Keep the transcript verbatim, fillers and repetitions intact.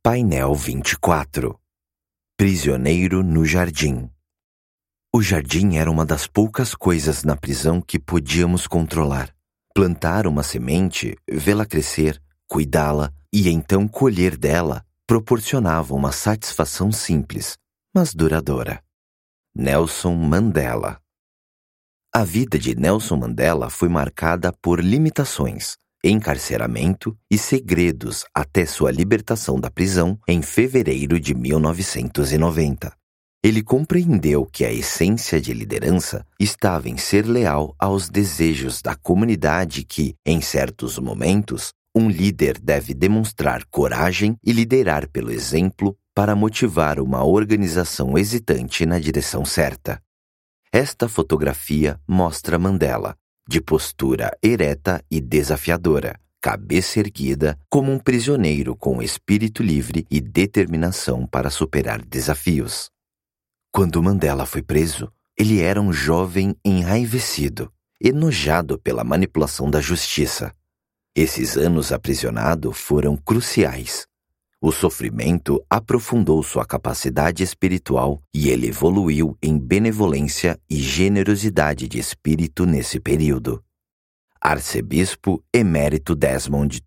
Painel vinte e quatro. Prisioneiro no jardim. O jardim era uma das poucas coisas na prisão que podíamos controlar. Plantar uma semente, vê-la crescer, cuidá-la e então colher dela proporcionava uma satisfação simples, mas duradoura. Nelson Mandela. A vida de Nelson Mandela foi marcada por limitações, encarceramento e segredos até sua libertação da prisão em fevereiro de mil novecentos e noventa. Ele compreendeu que a essência de liderança estava em ser leal aos desejos da comunidade que, em certos momentos, um líder deve demonstrar coragem e liderar pelo exemplo para motivar uma organização hesitante na direção certa. Esta fotografia mostra Mandela, de postura ereta e desafiadora, cabeça erguida, como um prisioneiro com espírito livre e determinação para superar desafios. Quando Mandela foi preso, ele era um jovem enraivecido, enojado pela manipulação da justiça. Esses anos aprisionado foram cruciais. O sofrimento aprofundou sua capacidade espiritual e ele evoluiu em benevolência e generosidade de espírito nesse período. Arcebispo Emérito Desmond